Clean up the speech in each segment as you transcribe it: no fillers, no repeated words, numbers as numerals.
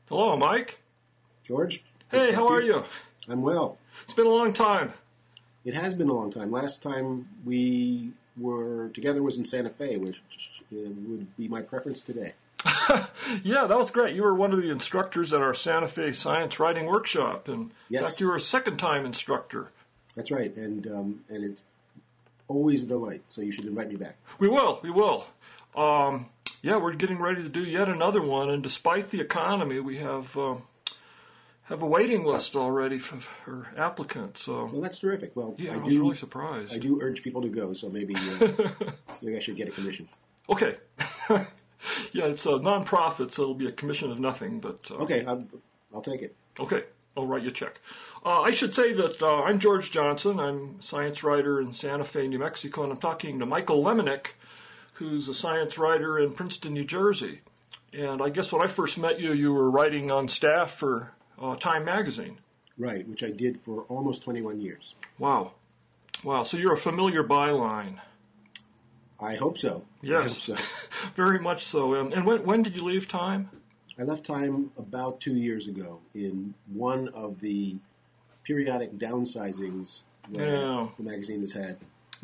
Hello, Mike. George? Hey, how are you? I'm well. It's been a long time. It has been a long time. Last time we were together was in Santa Fe, which would be my preference today. Yeah, that was great. You were one of the instructors at our Santa Fe Science Writing Workshop. And Yes. in fact, you were a second-time instructor. That's right, and it's always a delight, so you should invite me back. We will. Yeah, we're getting ready to do yet another one, and despite the economy, we have a waiting list already for applicants. So Well, that's terrific. Well, yeah, I was really surprised. I do urge people to go, so maybe I should get a commission. Okay. Yeah, it's a non-profit, so it'll be a commission of nothing. But Okay, I'll take it. Okay, I'll write you a check. I should say that I'm George Johnson. I'm a science writer in Santa Fe, New Mexico, and I'm talking to Michael Lemonick, who's a science writer in Princeton, New Jersey. And I guess when I first met you, you were writing on staff for Time Magazine. Right, which I did for almost 21 years. Wow. So you're a familiar byline. I hope so. Yes. I hope so. Very much so. And when did you leave Time? I left Time about 2 years ago in one of the periodic downsizings that the magazine has had.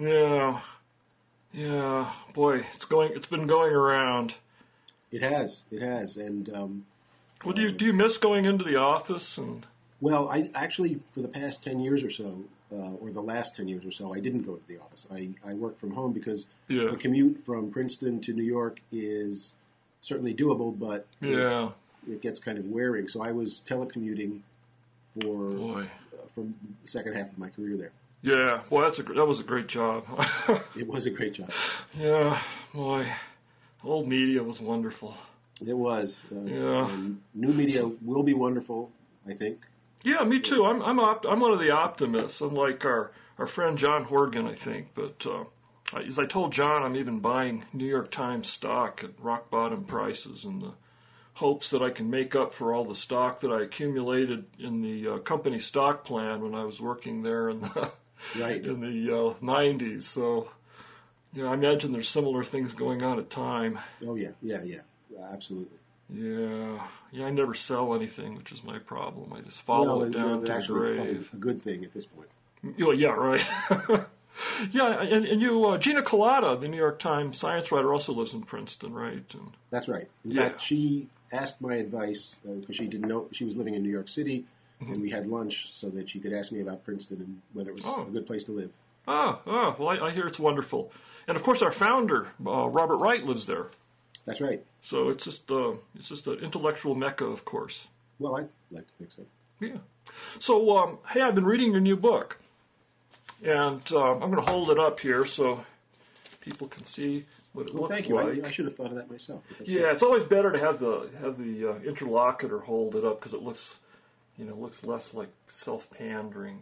Yeah. Boy, it's been going around. It has, and Well, do you miss going into the office? And well, I actually for the past 10 years or so, or the last 10 years or so, I didn't go to the office. I work from home because the commute from Princeton to New York is certainly doable, but it gets kind of wearing. So I was telecommuting for the second half of my career there. Yeah, boy, that was a great job. It was a great job. Yeah, boy, old media was wonderful. It was. And new media will be wonderful, I think. Yeah, me too. I'm one of the optimists, unlike our friend John Horgan, I think. But as I told John, I'm even buying New York Times stock at rock bottom prices in the hopes that I can make up for all the stock that I accumulated in the company stock plan when I was working there in the in the 90s. So, I imagine there's similar things going on at Time. Oh yeah, absolutely. Yeah, I never sell anything, which is my problem. I just follow it down to the grave. It's a good thing at this point. Yeah, right. Yeah, and you, Gina Colada, the New York Times science writer, also lives in Princeton, right? And that's right. In fact, she asked my advice because she didn't know she was living in New York City, and we had lunch so that she could ask me about Princeton and whether it was a good place to live. Well, I hear it's wonderful. And of course, our founder, Robert Wright, lives there. That's right. So it's just an intellectual mecca, of course. Well, I'd like to think so. Yeah. So, hey, I've been reading your new book, and I'm going to hold it up here so people can see what it looks thank you. like. I should have thought of that myself. Yeah, it's always better to have the interlocutor hold it up because it looks less like self-pandering,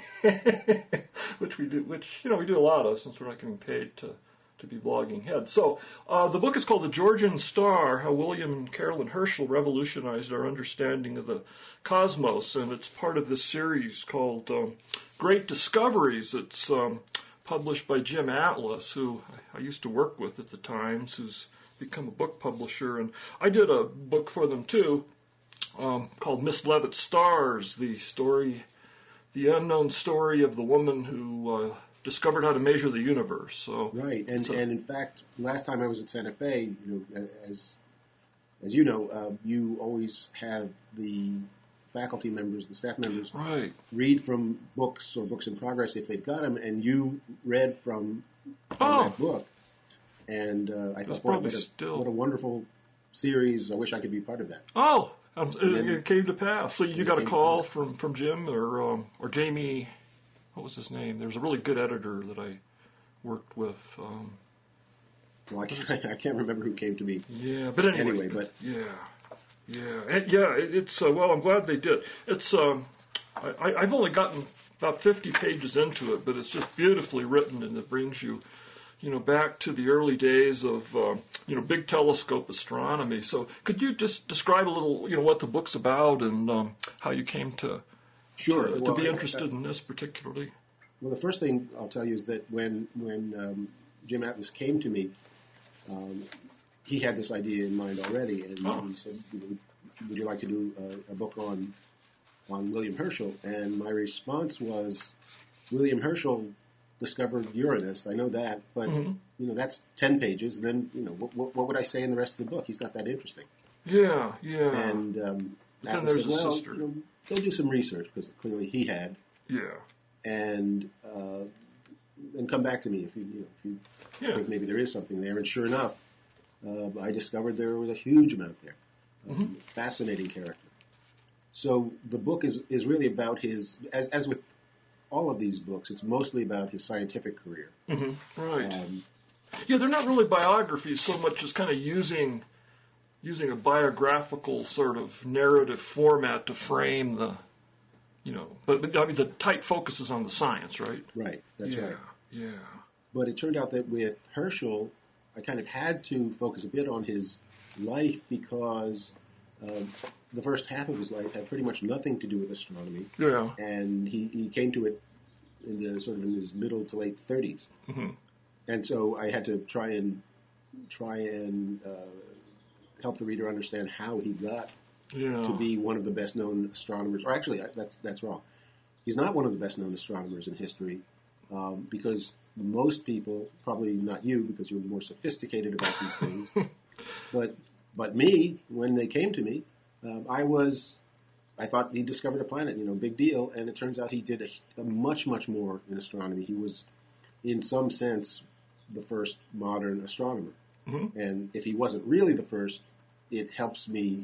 which we do a lot of since we're not getting paid to be blogging heads. So the book is called The Georgian Star, How William and Carolyn Herschel Revolutionized Our Understanding of the Cosmos, and it's part of this series called Great Discoveries. It's published by Jim Atlas, who I used to work with at the Times, who's become a book publisher, and I did a book for them too, called Miss Leavitt's Stars, the unknown story of the woman who discovered how to measure the universe. So right, and in fact, last time I was at Santa Fe, as you know, you always have the faculty members, the staff members, read from books or books in progress if they've got them, and you read from that book, and I thought, what a wonderful series! I wish I could be part of that. Oh, it came to pass. So you got a call from Jim or Jamie. What was his name? There's a really good editor that I worked with. Well, I can't remember who came to me. Yeah, but anyway, It's well, I'm glad they did. It's I've only gotten about 50 pages into it, but it's just beautifully written, and it brings you, back to the early days of big telescope astronomy. So could you just describe a little, what the book's about and how you came to be interested in this particularly? Well, the first thing I'll tell you is that when Jim Atlas came to me, he had this idea in mind already, and he said, "Would you like to do a book on William Herschel?" And my response was, "William Herschel discovered Uranus. I know that, but that's 10 pages. And then what would I say in the rest of the book? He's not that interesting." Yeah. And Atlas said, "Well, go do some research," because clearly he had. Yeah. And come back to me if you think maybe there is something there. And sure enough, I discovered there was a huge amount there. Fascinating character. So the book is really about his, as with all of these books, it's mostly about his scientific career. Right. They're not really biographies so much as kind of using a biographical sort of narrative format to frame the, but I mean the tight focus is on the science, right? Right. That's right. Yeah. But it turned out that with Herschel, I kind of had to focus a bit on his life because the first half of his life had pretty much nothing to do with astronomy. Yeah. And he came to it in his middle to late 30s. And so I had to try and help the reader understand how he got to be one of the best known astronomers. Or actually, that's wrong. He's not one of the best known astronomers in history because most people, probably not you because you're more sophisticated about these things, but me, when they came to me, I thought he discovered a planet, big deal, and it turns out he did a much, much more in astronomy. He was, in some sense, the first modern astronomer. And if he wasn't really the first, it helps me,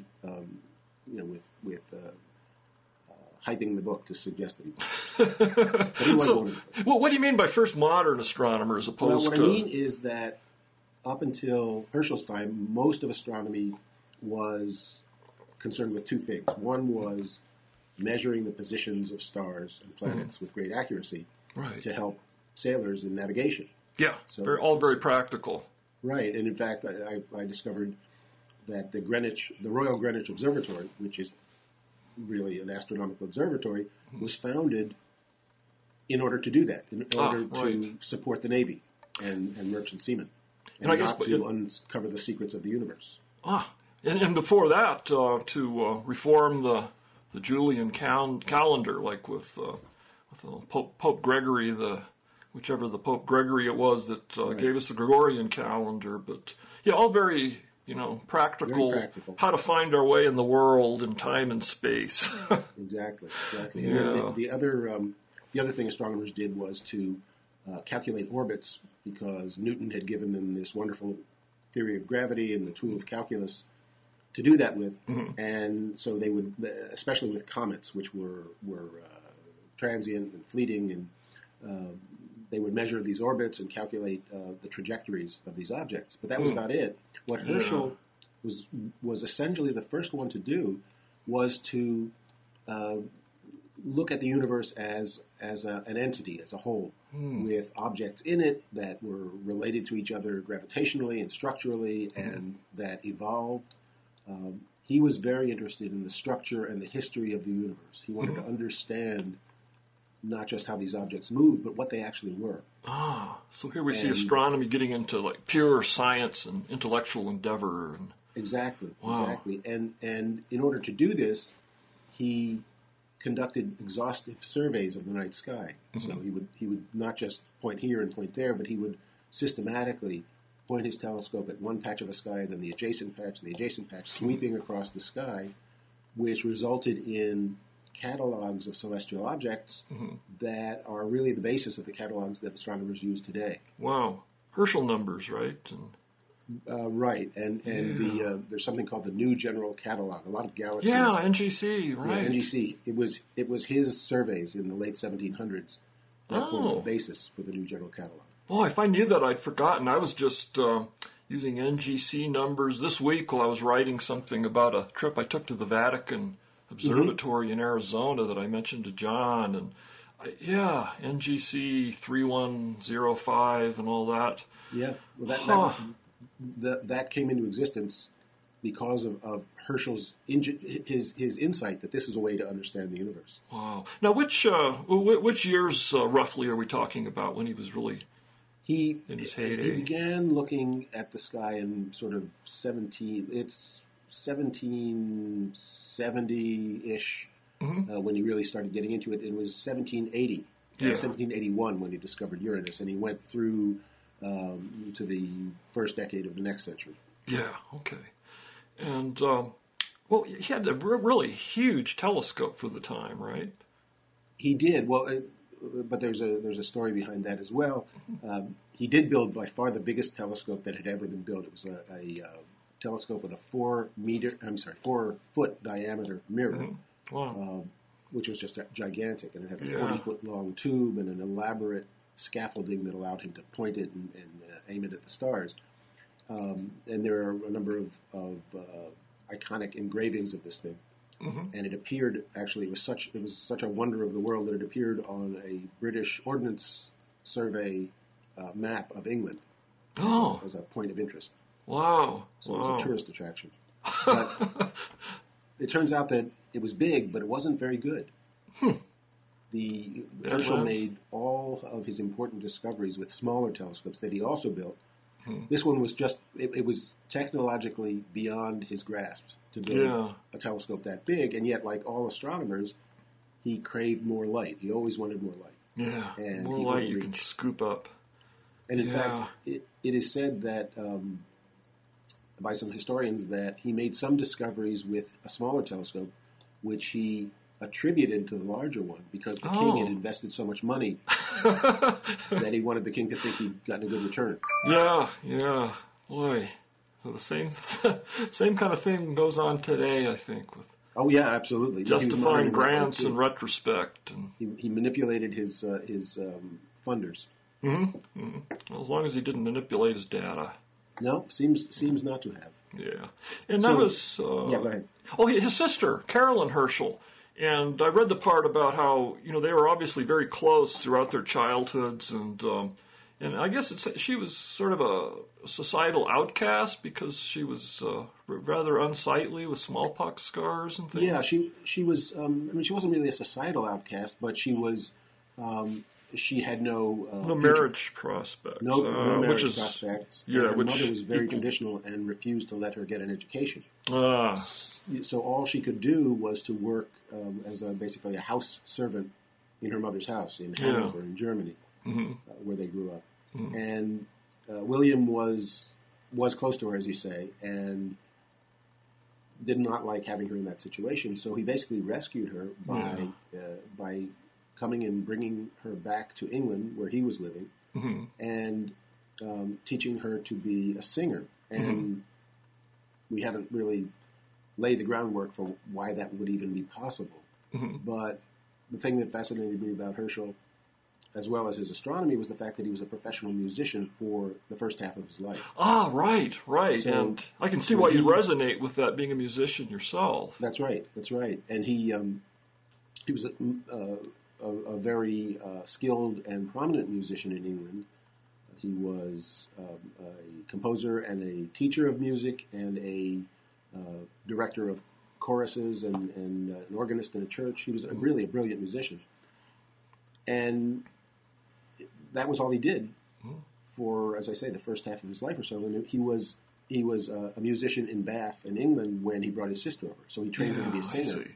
with hyping the book to suggest that he was. But he was one of the first. Well, what do you mean by first modern astronomer as opposed to... What I mean is that up until Herschel's time, most of astronomy was concerned with two things. One was measuring the positions of stars and planets with great accuracy to help sailors in navigation. Yeah, so all very practical. Right, and in fact, I discovered that the Royal Greenwich Observatory, which is really an astronomical observatory, was founded in order to do that, in order to support the Navy and merchant seamen, and not to uncover the secrets of the universe. And before that, to reform the Julian calendar, like with Pope Gregory, whichever the Pope Gregory it was that gave us the Gregorian calendar. But all very practical, very practical. How to find our way in the world in time and space. Exactly. And then the other thing astronomers did was to calculate orbits, because Newton had given them this wonderful theory of gravity and the tool of calculus to do that with. And so they would, especially with comets, which were transient and fleeting, and they would measure these orbits and calculate the trajectories of these objects. But that was about it. What Herschel was essentially the first one to do was to look at the universe as an entity, as a whole, with objects in it that were related to each other gravitationally and structurally, and that evolved. He was very interested in the structure and the history of the universe. He wanted to understand not just how these objects moved, but what they actually were. So here we see astronomy getting into like pure science and intellectual endeavor. Exactly. And in order to do this, he conducted exhaustive surveys of the night sky. So he would not just point here and point there, but he would systematically point his telescope at one patch of a sky, then the adjacent patch, sweeping across the sky, which resulted in catalogs of celestial objects that are really the basis of the catalogs that astronomers use today. Wow. Herschel numbers, right? Right. And there's something called the New General Catalog. A lot of galaxies. Yeah, NGC, right. Yeah, NGC. It was his surveys in the late 1700s that formed the basis for the New General Catalog. Oh, if I knew that, I'd forgotten. I was just using NGC numbers this week while I was writing something about a trip I took to the Vatican Observatory in Arizona that I mentioned to John. And NGC 3105 and all that. Yeah, well, that came into existence because of Herschel's his insight that this is a way to understand the universe. Wow. Now, which years roughly are we talking about when he was really in his heyday? He began looking at the sky in sort of 1770-ish when he really started getting into it. It was 1781 when he discovered Uranus, and he went through to the first decade of the next century. Yeah, okay. And, well, he had a really huge telescope for the time, right? He did. Well, but there's a story behind that as well. He did build by far the biggest telescope that had ever been built. It was a telescope with a 4-foot diameter mirror, wow. Which was just gigantic, and it had a 40-foot long tube and an elaborate scaffolding that allowed him to point it and aim it at the stars. And there are a number of iconic engravings of this thing. And it appeared, actually, it was such a wonder of the world that it appeared on a British Ordnance Survey map of England as a point of interest. Wow. So it was a tourist attraction. But it turns out that it was big, but it wasn't very good. Herschel made all of his important discoveries with smaller telescopes that he also built. This one was it was technologically beyond his grasp to build a telescope that big, and yet, like all astronomers, he craved more light. He always wanted more light. Yeah, and more light you can scoop up. And in fact, it is said that by some historians that he made some discoveries with a smaller telescope, which he attributed to the larger one because the king had invested so much money that he wanted the king to think he'd gotten a good return. Yeah, boy. So the same kind of thing goes on today, I think. With absolutely. Justifying grants in retrospect. And he manipulated his funders. Well, as long as he didn't manipulate his data. No, seems not to have. Yeah. And that was... go ahead. Oh, his sister, Carolyn Herschel. And I read the part about how, they were obviously very close throughout their childhoods, and I guess she was sort of a societal outcast because she was rather unsightly with smallpox scars and things. Yeah, she was. She wasn't really a societal outcast, but she was. She had no marriage prospects. No marriage prospects. Yeah, her mother was very traditional and refused to let her get an education. So all she could do was to work as basically a house servant in her mother's house in Hanover, in Germany, where they grew up. And William was close to her, as you say, and did not like having her in that situation. So he basically rescued her by coming and bringing her back to England, where he was living, and teaching her to be a singer. And we haven't really laid the groundwork for why that would even be possible. But the thing that fascinated me about Herschel, as well as his astronomy, was the fact that he was a professional musician for the first half of his life. Ah, right. So, and I can see why you resonate with that, being a musician yourself. That's right. And he was a very skilled and prominent musician in England. He was a composer and a teacher of music and a director of choruses and an organist in a church. He was really a brilliant musician. And that was all he did for, as I say, the first half of his life or so. And he was a musician in Bath in England when he brought his sister over. So he trained her to be a singer.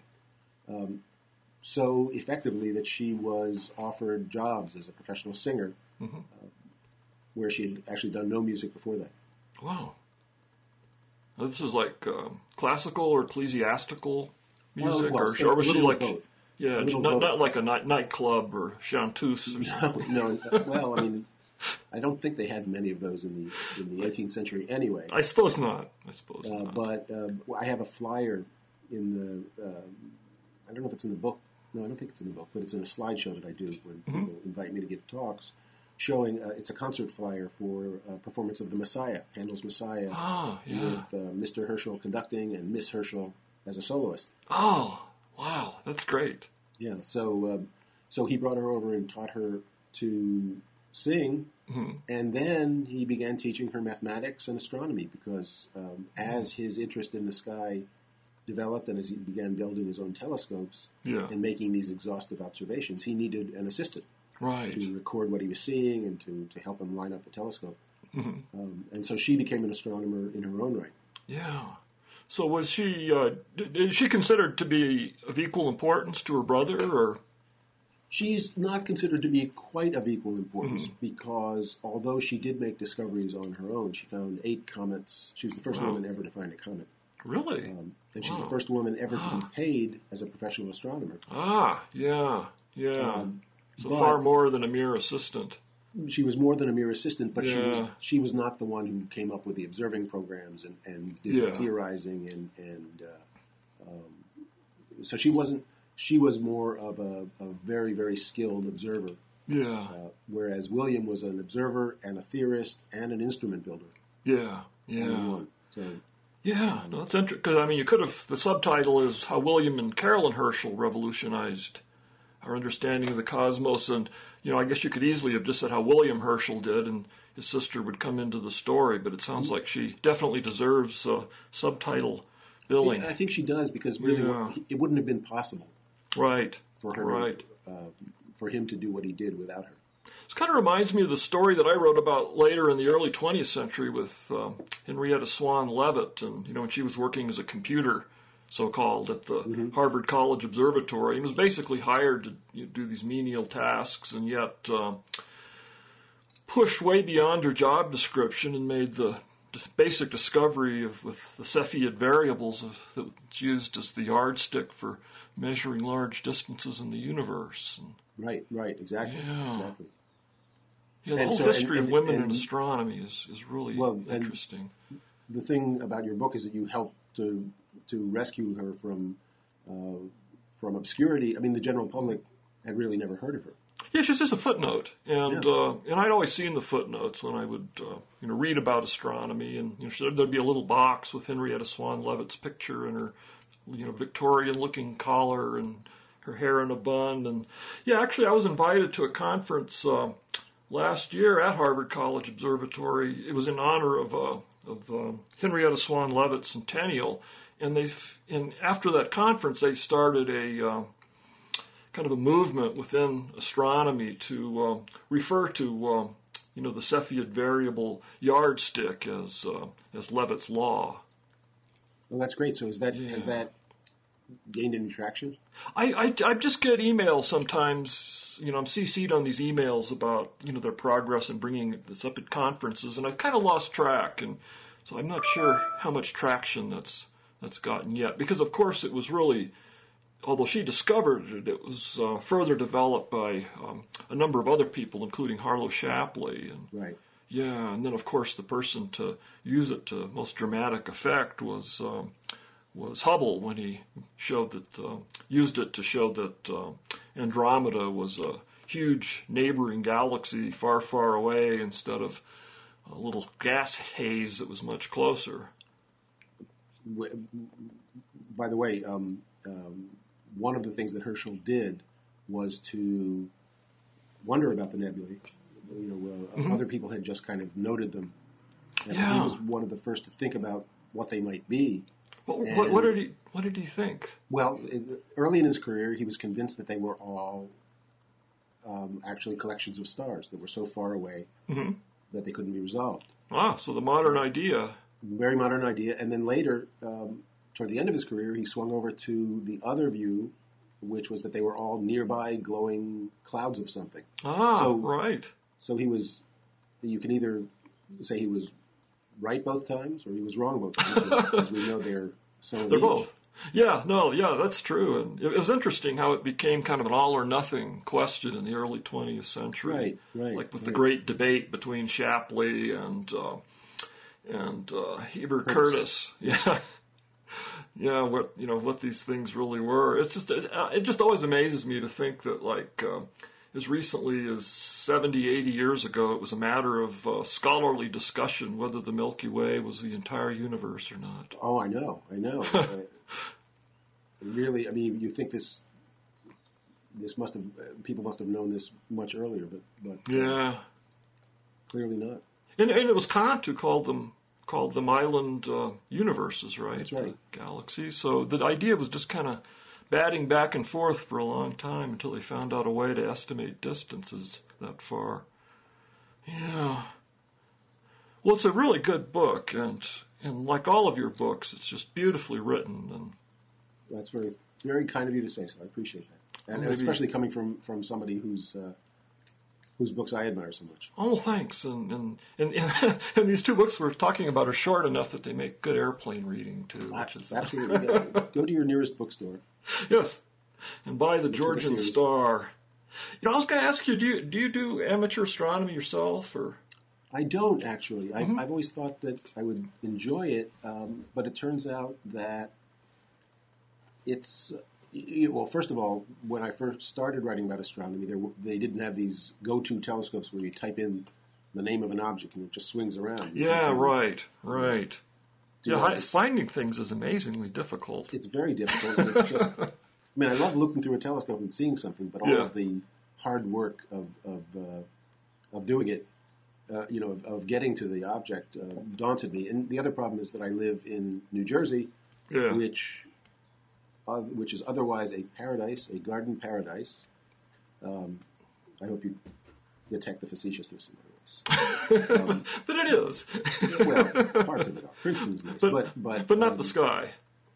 So effectively that she was offered jobs as a professional singer, where she had actually done no music before that. Wow. Now, this is like classical or ecclesiastical music, or was she like both? Yeah, not like a nightclub or chanteuse or something. No. Well, I don't think they had many of those in the 18th century anyway. I suppose not. But I have a flyer in the. I don't know if it's in the book. No, I don't think it's in the book, but it's in a slideshow that I do when people invite me to give talks, showing it's a concert flyer for a performance of the Messiah, Handel's Messiah, with Mr. Herschel conducting and Miss Herschel as a soloist. Oh, wow, that's great. Yeah, so he brought her over and taught her to sing, and then he began teaching her mathematics and astronomy because as his interest in the sky developed and as he began building his own telescopes and making these exhaustive observations, he needed an assistant. right, to record what he was seeing and to help him line up the telescope. Mm-hmm. And so she became an astronomer in her own right. Yeah. So was she? Is she considered to be of equal importance to her brother, or? She's not considered to be quite of equal importance because although she did make discoveries on her own, she found 8 comets. She was the first woman ever to find a comet. Really? And she's the first woman ever to be paid as a professional astronomer. Ah, yeah. So far more than a mere assistant. She was more than a mere assistant, but she was not the one who came up with the observing programs and did the theorizing so she wasn't. She was more of a very, very skilled observer. Yeah. Whereas William was an observer and a theorist and an instrument builder. Yeah. So, yeah, no, that's interesting. Because, I mean, you could have, the subtitle is How William and Carolyn Herschel Revolutionized Our Understanding of the Cosmos. And, I guess you could easily have just said how William Herschel did, and his sister would come into the story. But it sounds like she definitely deserves subtitle billing. I think she does, because really it wouldn't have been possible. Right. For her, for him to do what he did without her. This kind of reminds me of the story that I wrote about later in the early 20th century with Henrietta Swan Leavitt, and when she was working as a computer, so-called, at the Harvard College Observatory, and was basically hired to do these menial tasks, and yet pushed way beyond her job description and made the basic discovery with the Cepheid variables that's used as the yardstick for measuring large distances in the universe. Right, exactly. Yeah, the whole history of women in astronomy is really interesting. The thing about your book is that you helped to rescue her from obscurity. I mean, the general public had really never heard of her. Yeah, she's just a footnote, and I'd always seen the footnotes when I would read about astronomy, and there'd be a little box with Henrietta Swan Leavitt's picture and her Victorian-looking collar and her hair in a bun, and actually I was invited to a conference last year at Harvard College Observatory. It was in honor of Henrietta Swan Leavitt's centennial, and after that conference they started a kind of a movement within astronomy to refer to the Cepheid variable yardstick as Leavitt's law. Well, that's great. So has that gained any traction? I just get emails sometimes. I'm CC'd on these emails about their progress in bringing this up at conferences, and I've kind of lost track, and so I'm not sure how much traction that's gotten yet. Because of course it was really, although she discovered it, it was further developed by a number of other people, including Harlow Shapley. And, right. Yeah, and then of course the person to use it to most dramatic effect was Hubble, when he used it to show that Andromeda was a huge neighboring galaxy far, far away instead of a little gas haze that was much closer. By the way, one of the things that Herschel did was to wonder about the nebulae. Other people had just kind of noted them. And he was one of the first to think about what they might be. What did he think? Well, early in his career, he was convinced that they were all actually collections of stars that were so far away that they couldn't be resolved. Ah, so the modern idea. Very modern idea. And then later, toward the end of his career, he swung over to the other view, which was that they were all nearby glowing clouds of something. Right. So you can either say he was right both times or he was wrong both times, as we know they're both. Yeah, that's true. And it was interesting how it became kind of an all or nothing question in the early 20th century. Right. Like with the great debate between Shapley and Heber Curtis. Yeah. Yeah, what these things really were. It's just it just always amazes me to think that as recently as 70, 80 years ago, it was a matter of scholarly discussion whether the Milky Way was the entire universe or not. Oh, I know. Really, I mean, you think this people must have known this much earlier, but clearly not. And it was Kant who called them island universes, right? That's right. The galaxies. So the idea was just kind of batting back and forth for a long time until they found out a way to estimate distances that far. Yeah. Well, it's a really good book, and like all of your books, it's just beautifully written. And that's very, very kind of you to say so. I appreciate that, and especially coming from somebody whose books I admire so much. Oh, thanks. And these two books we're talking about are short enough that they make good airplane reading too. Which is absolutely. Go to your nearest bookstore. Yes, and buy the Georgian Star. I was going to ask you, do you do amateur astronomy yourself, or? I don't actually. I've always thought that I would enjoy it, but it turns out that it's well. First of all, when I first started writing about astronomy, they didn't have these go-to telescopes where you type in the name of an object and it just swings around. Yeah, right. Yeah, finding things is amazingly difficult. It's very difficult. And it's just, I mean, I love looking through a telescope and seeing something, but all of the hard work of doing it. Of getting to the object daunted me. And the other problem is that I live in New Jersey, which is otherwise a paradise, a garden paradise. I hope you detect the facetiousness in my voice. But it is. Well, parts of it are. Princeton's nice, but not the sky.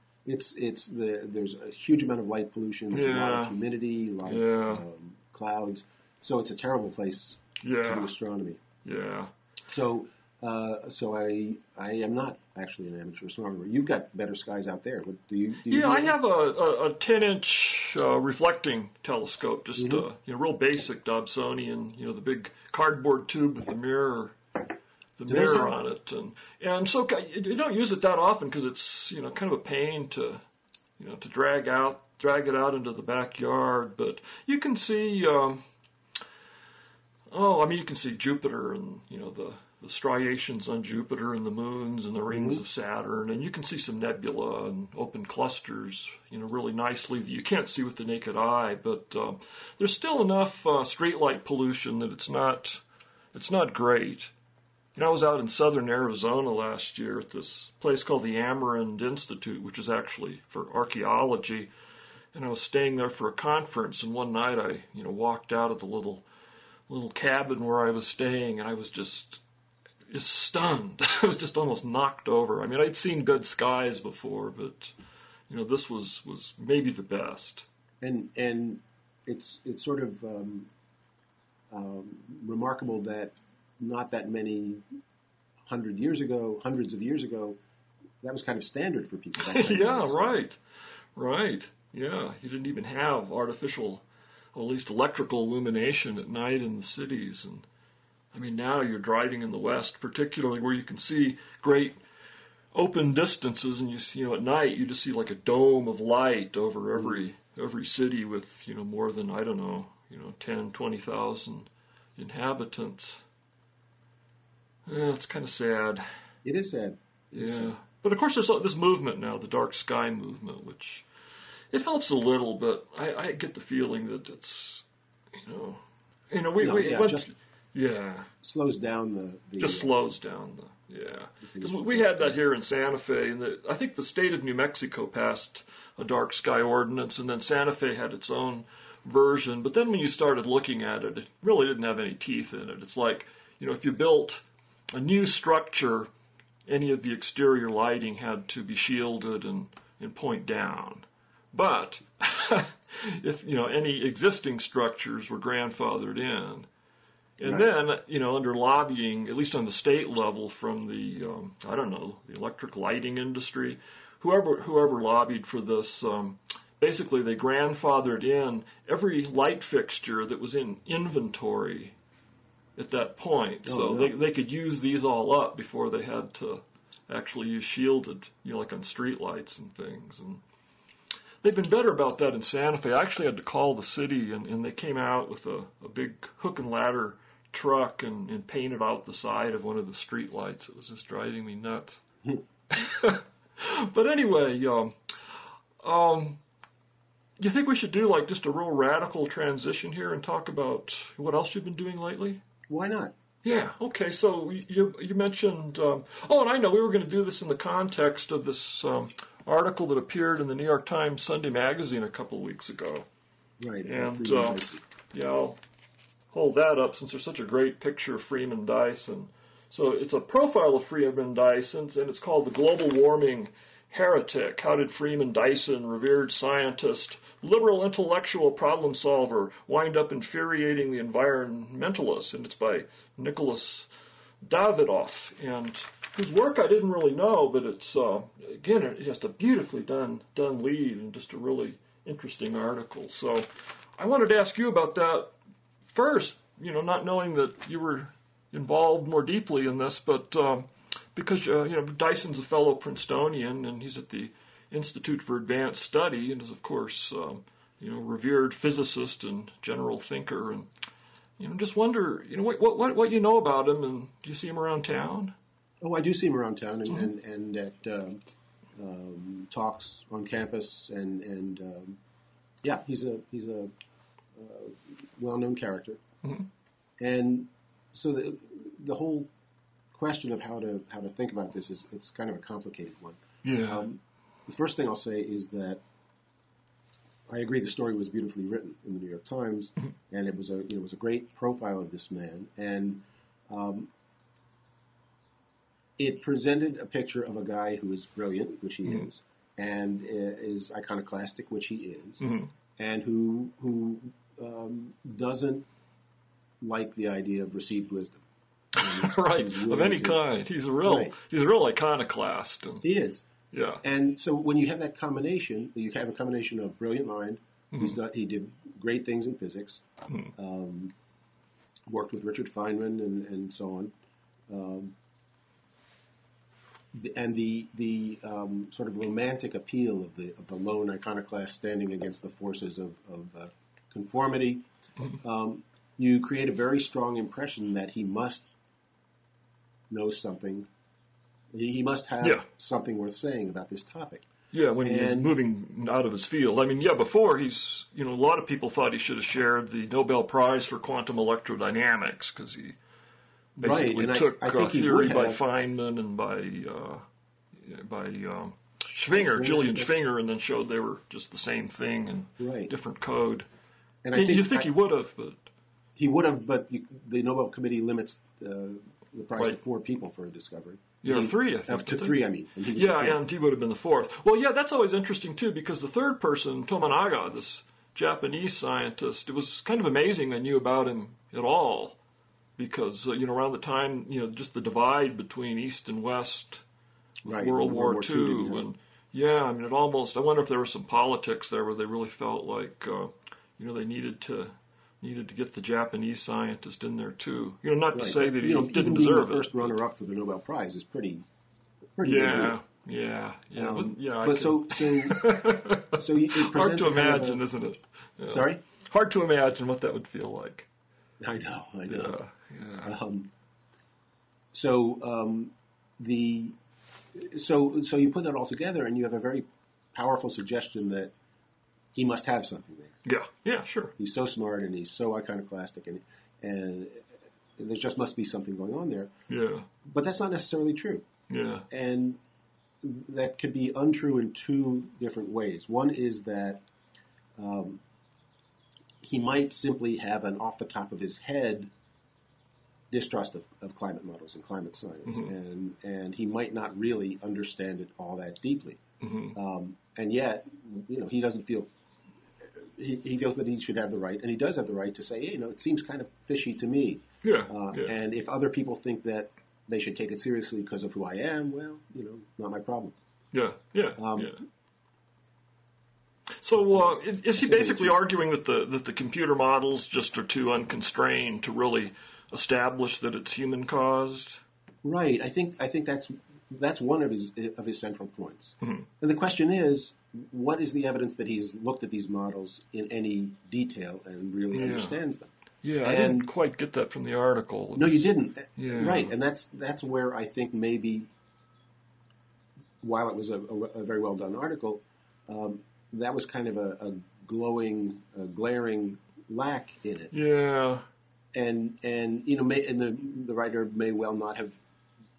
There's a huge amount of light pollution. There's a lot of humidity, a lot of clouds. So it's a terrible place to do astronomy. Yeah. So I am not actually an amateur astronomer. You've got better skies out there. What do you? I have a 10-inch reflecting telescope, just real basic Dobsonian. The big cardboard tube with the mirror on it, and so you don't use it that often because it's kind of a pain to drag it out into the backyard. But you can see. You can see Jupiter and, the striations on Jupiter and the moons and the rings of Saturn, and you can see some nebula and open clusters, really nicely that you can't see with the naked eye, but there's still enough streetlight pollution that it's not great. I was out in southern Arizona last year at this place called the Amarand Institute, which is actually for archaeology, and I was staying there for a conference, and one night I, walked out of the little cabin where I was staying, and I was just stunned. I was just almost knocked over. I mean, I'd seen good skies before, but this was maybe the best. And it's sort of remarkable that not that many hundreds of years ago, that was kind of standard for people. Yeah, right. Yeah, you didn't even have artificial, or at least electrical illumination at night in the cities. And I mean, now you're driving in the West, particularly where you can see great open distances, and at night you just see like a dome of light over every city with more than 10, 20,000 inhabitants. Yeah, it's kind of sad. It is sad. Yeah, but of course there's this movement now, the dark sky movement, which it helps a little, but I get the feeling that it's slows down slows down because we had that here in Santa Fe, and I think the state of New Mexico passed a dark sky ordinance, and then Santa Fe had its own version. But then when you started looking at it, it really didn't have any teeth in it. It's like if you built a new structure, any of the exterior lighting had to be shielded and point down. But if any existing structures were grandfathered in, and then under lobbying, at least on the state level, from the the electric lighting industry, whoever lobbied for this, basically they grandfathered in every light fixture that was in inventory at that point, they could use these all up before they had to actually use shielded, like on street lights and things. And they've been better about that in Santa Fe. I actually had to call the city, and they came out with a big hook and ladder truck and painted out the side of one of the street lights. It was just driving me nuts. But anyway, you think we should do like just a real radical transition here and talk about what else you've been doing lately? Why not? Yeah, okay, so you mentioned, and I know we were going to do this in the context of this article that appeared in the New York Times Sunday magazine a couple of weeks ago. Right. And yeah, I'll hold that up since there's such a great picture of Freeman Dyson. So it's a profile of Freeman Dyson, and it's called The Global Warming Heretic. How did Freeman Dyson, revered scientist, liberal intellectual problem solver, wind up infuriating the environmentalists? And it's by Nicholas Davidoff, and whose work I didn't really know, but it's, again, it's just a beautifully done lead and just a really interesting article. So I wanted to ask you about that first, not knowing that you were involved more deeply in this, but because, Dyson's a fellow Princetonian, and he's at the Institute for Advanced Study, and is, of course, revered physicist and general thinker, and just wonder, what you know about him, and do you see him around town? Oh, I do see him around town, and at talks on campus, and yeah, he's a well-known character, and so the whole question of how to think about this it's kind of a complicated one. Yeah. The first thing I'll say is that I agree the story was beautifully written in the New York Times, and it was a great profile of this man, and it presented a picture of a guy who is brilliant, which he is, and is iconoclastic, which he is, and who doesn't like the idea of received wisdom. Right, of any kind. He's a real iconoclast. And, he is. Yeah. And so when you have that combination, you have a combination of brilliant mind. He did great things in physics. Worked with Richard Feynman and so on. And the sort of romantic appeal of the lone iconoclast standing against the forces of conformity. You create a very strong impression that he must know something. He must have something worth saying about this topic. Yeah, when he's moving out of his field. I mean, before he's, a lot of people thought he should have shared the Nobel Prize for quantum electrodynamics because he basically took theory by Feynman and by Schwinger, Julian Schwinger, and then showed they were just the same thing and different code. And you think he would have, but... He would have, but the Nobel Committee limits the prize to 4 people for a discovery. Yeah, 3, I think. To 3, I mean. And and he would have been the 4th. Well, yeah, that's always interesting, too, because the third person, Tomonaga, this Japanese scientist, it was kind of amazing they knew about him at all, because, around the time, just the divide between East and West, World War II, and, I mean, I wonder if there was some politics there where they really felt like, they needed to get the Japanese scientist in there too. Not to say that he didn't deserve it. The first runner-up for the Nobel Prize is pretty. Yeah. But so he hard to imagine, isn't it? Yeah. Sorry. Hard to imagine what that would feel like. I know. Yeah. So you put that all together, and you have a very powerful suggestion that he must have something there. Yeah, sure. He's so smart and he's so iconoclastic, and there just must be something going on there. Yeah. But that's not necessarily true. Yeah. And that could be untrue in 2 different ways. One is that he might simply have an off the top of his head distrust of climate models and climate science, and he might not really understand it all that deeply. And yet, he doesn't feel. He feels that he should have the right, and he does have the right to say, hey, it seems kind of fishy to me. Yeah. And if other people think that they should take it seriously because of who I am, well, not my problem. Yeah. So is he basically arguing that the computer models just are too unconstrained to really establish that it's human caused? Right. I think that's one of his central points. And the question is, what is the evidence that he's looked at these models in any detail and really understands them? Yeah, I didn't quite get that from the article. No, you didn't. Yeah. Right, and that's where I think maybe, while it was a very well done article, that was kind of a glaring lack in it. Yeah. And the writer may well not have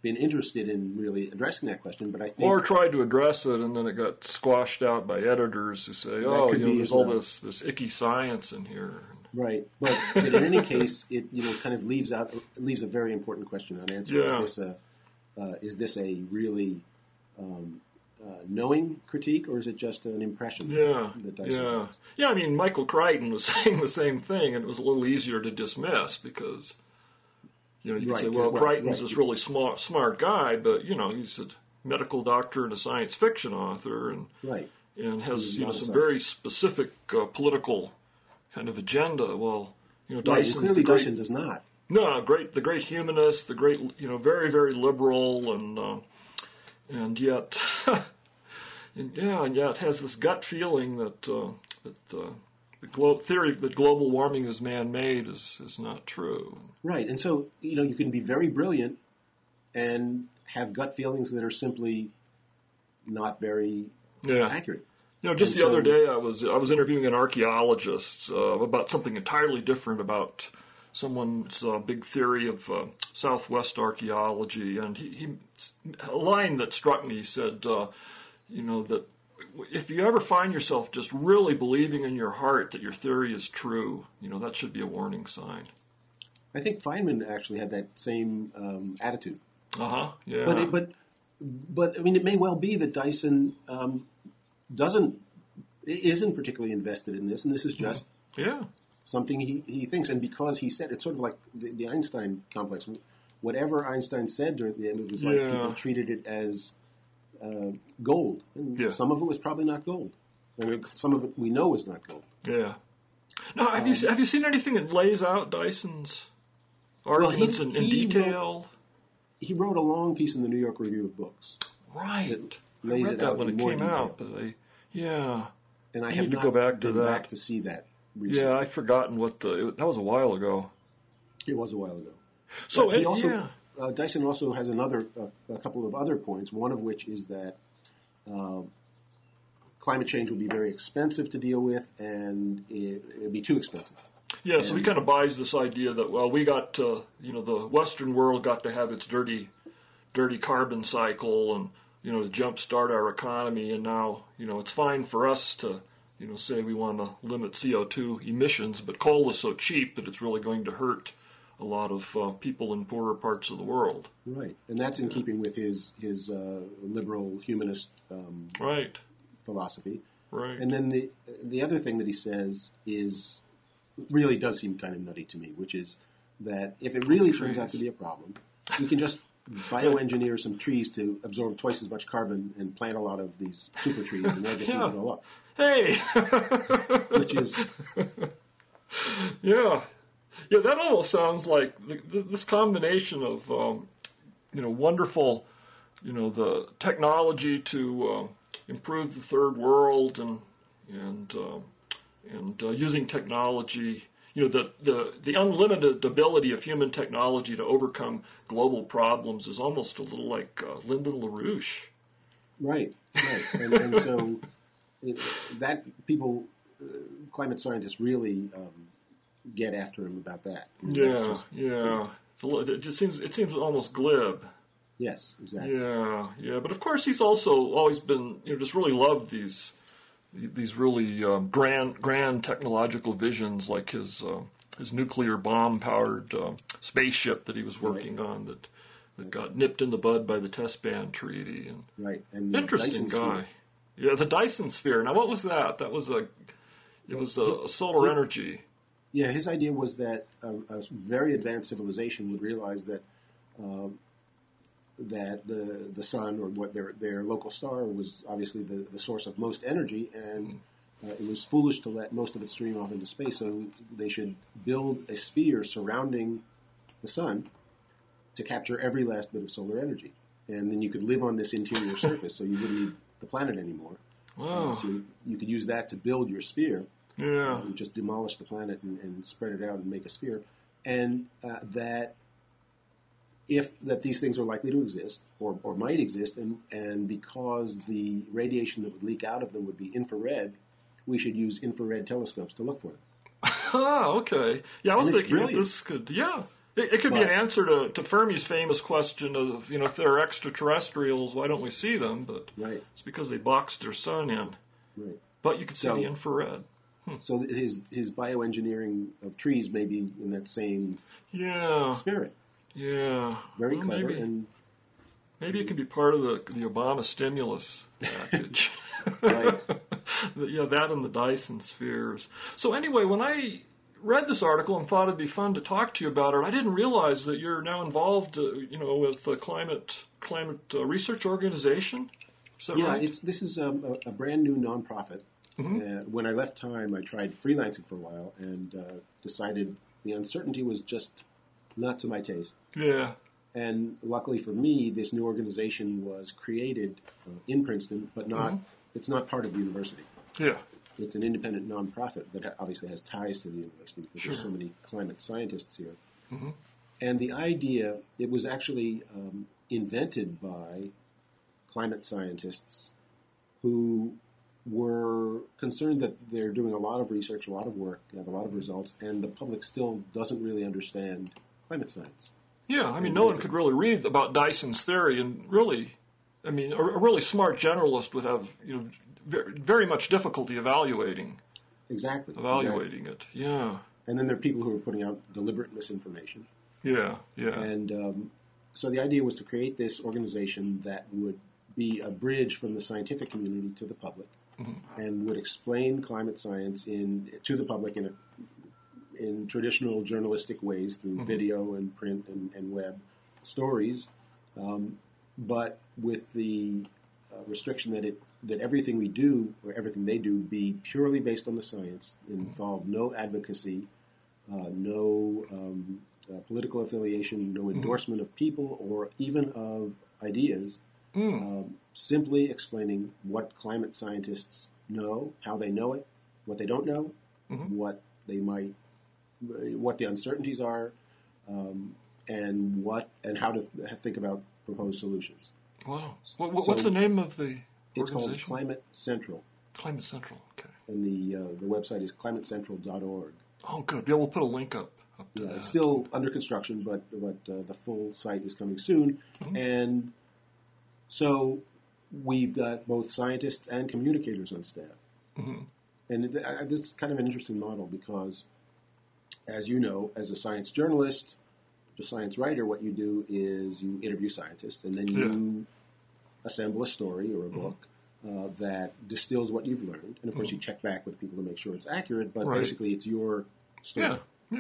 been interested in really addressing that question, but I think... Or tried to address it, and then it got squashed out by editors who say, there's all this icky science in here. Right, but in any case, it kind of leaves a very important question unanswered. Yeah. Is this a really knowing critique, or is it just an impression? That Dyson has? Yeah. I mean, Michael Crichton was saying the same thing, and it was a little easier to dismiss because you could say, well, Crichton's this really smart guy, but he's a medical doctor and a science fiction author, and has some very specific political kind of agenda. Well, Dyson clearly Dyson does not. No, the great humanist, the great very, very liberal, and yet and yet has this gut feeling that the theory that global warming is man-made is not true. Right, and so you can be very brilliant and have gut feelings that are simply not very accurate. Just the other day I was interviewing an archaeologist about something entirely different, about someone's big theory of Southwest archaeology, and he a line that struck me. He said, that if you ever find yourself just really believing in your heart that your theory is true, that should be a warning sign. I think Feynman actually had that same attitude. Yeah. But I mean, it may well be that Dyson isn't particularly invested in this, and this is just something he thinks. And because he said, it's sort of like the Einstein complex. Whatever Einstein said during the end of his life, people treated it as gold. And some of it was probably not gold. I mean, some of it we know is not gold. Yeah. Now, have you seen anything that lays out Dyson's arguments in detail? He wrote a long piece in the New York Review of Books. Right. That lays it out when in it more came detail. out, but and I have not go back to been that. back to see that recently. Yeah, I've forgotten that was a while ago. It was a while ago. So Dyson also has a couple of other points. One of which is that climate change will be very expensive to deal with, and it'd be too expensive. Yeah, so he kind of buys this idea that we got the Western world got to have its dirty carbon cycle and to jumpstart our economy, and now it's fine for us to say we want to limit CO2 emissions, but coal is so cheap that it's really going to hurt a lot of people in poorer parts of the world. Right, and that's in keeping with his liberal humanist philosophy. Right. And then the other thing that he says really does seem kind of nutty to me, which is that if it really turns out to be a problem, we can just bioengineer some trees to absorb twice as much carbon and plant a lot of these super trees, and they'll just eat it all up. Hey! Which is... Yeah, that almost sounds like this combination of, wonderful, the technology to improve the third world and using technology, the unlimited ability of human technology to overcome global problems is almost a little like Lyndon LaRouche. Right. And so that people, climate scientists really get after him about that. It seems almost glib. Yes, exactly. Yeah. But of course, he's also always been, just really loved these really grand technological visions, like his nuclear bomb-powered spaceship that he was working on that got nipped in the bud by the Test Ban Treaty. And the interesting Dyson guy. Sphere. Yeah, the Dyson Sphere. Now, what was that? It was a solar energy. Yeah, his idea was that a very advanced civilization would realize that the sun, or what their local star, was obviously the source of most energy, and it was foolish to let most of it stream off into space. So they should build a sphere surrounding the sun to capture every last bit of solar energy, and then you could live on this interior surface, so you wouldn't need the planet anymore. Wow. So you could use that to build your sphere. Yeah. You just demolish the planet and spread it out and make a sphere, and that these things are likely to exist or might exist, and because the radiation that would leak out of them would be infrared, we should use infrared telescopes to look for them. Okay. Yeah, I was thinking this could. Yeah. It could be an answer to Fermi's famous question of, if there are extraterrestrials, why don't we see them? But it's because they boxed their sun in. Right. But you could see the infrared. So his bioengineering of trees may be in that same spirit. Yeah. Very clever. Maybe it can be part of the Obama stimulus package. Right. That and the Dyson spheres. So anyway, when I read this article and thought it'd be fun to talk to you about it, I didn't realize that you're now involved, with the climate research organization. Is that right? This is a brand new nonprofit. Mm-hmm. When I left Time, I tried freelancing for a while and decided the uncertainty was just not to my taste. Yeah. And luckily for me, this new organization was created in Princeton, but not. It's not part of the university. Yeah. It's an independent nonprofit that obviously has ties to the university because there's so many climate scientists here. Mm-hmm. And the idea, it was actually invented by climate scientists who were concerned that they're doing a lot of research, a lot of work, have a lot of results, and the public still doesn't really understand climate science. Yeah, I mean, no one could really read about Dyson's theory, and really, I mean, a really smart generalist would have, very, very much difficulty evaluating it. Yeah. And then there are people who are putting out deliberate misinformation. Yeah. And so the idea was to create this organization that would be a bridge from the scientific community to the public, and would explain climate science to the public in traditional journalistic ways through video and print and web stories, but with the restriction that everything we do or everything they do be purely based on the science, involve no advocacy, no political affiliation, no endorsement of people or even of ideas, simply explaining what climate scientists know, how they know it, what they don't know, what the uncertainties are, and how to think about proposed solutions. Wow. What's the name of the organization? It's called Climate Central. Climate Central, okay. And the website is climatecentral.org. Oh, good. Yeah, we'll put a link up to that. It's still under construction, but the full site is coming soon. And so we've got both scientists and communicators on staff. And this is kind of an interesting model because, as you know, as a science journalist, a science writer, what you do is you interview scientists, and then you assemble a story or a book that distills what you've learned. And, of course, you check back with people to make sure it's accurate, but basically it's your story.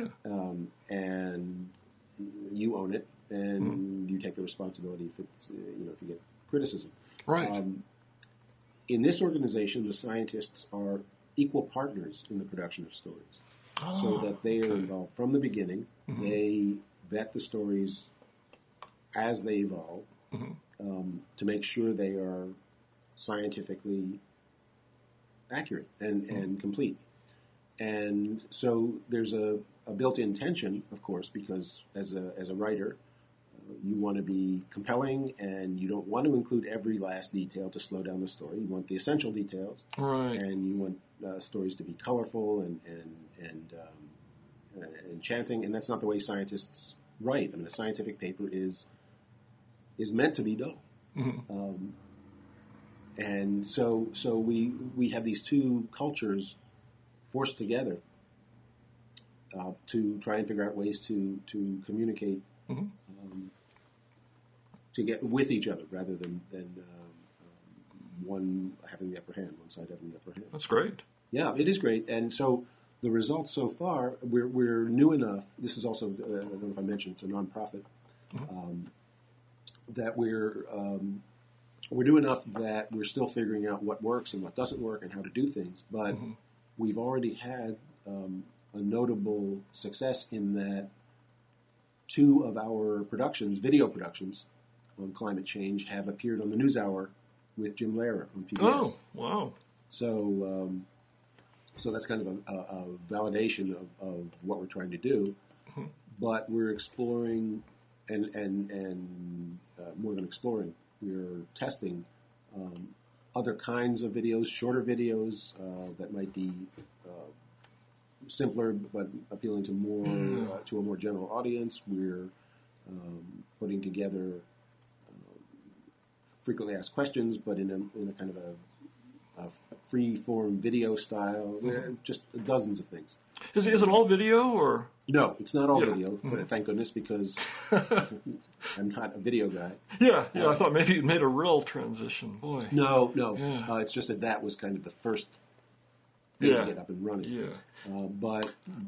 And you own it, and you take the responsibility if you get criticism. Right. In this organization, the scientists are equal partners in the production of stories, so that they are involved from the beginning. They vet the stories as they evolve to make sure they are scientifically accurate and complete. And so there's a built-in tension, of course, because as a writer, you want to be compelling, and you don't want to include every last detail to slow down the story. You want the essential details, and you want stories to be colorful and enchanting. And that's not the way scientists write. I mean, a scientific paper is meant to be dull. And so we have these two cultures forced together to try and figure out ways to communicate. To get with each other rather than one having the upper hand, one side having the upper hand. That's great. Yeah, it is great. And so the results so far, we're new enough. This is also, I don't know if I mentioned, it's a nonprofit, that we're new enough that we're still figuring out what works and what doesn't work and how to do things. But we've already had a notable success in that 2 of our productions, video productions, on climate change have appeared on the NewsHour with Jim Lehrer on PBS. Oh, wow. So that's kind of a validation of what we're trying to do. But we're exploring and more than exploring, we're testing other kinds of videos, shorter videos that might be simpler but appealing to to a more general audience. We're putting together frequently asked questions, but in a kind of a free form video style. Just dozens of things. Is it all video or? No, it's not all video. Thank goodness, because I'm not a video guy. Yeah. I thought maybe you made a real transition. Boy. No. Yeah. It's just that was kind of the first thing to get up and running. Yeah. But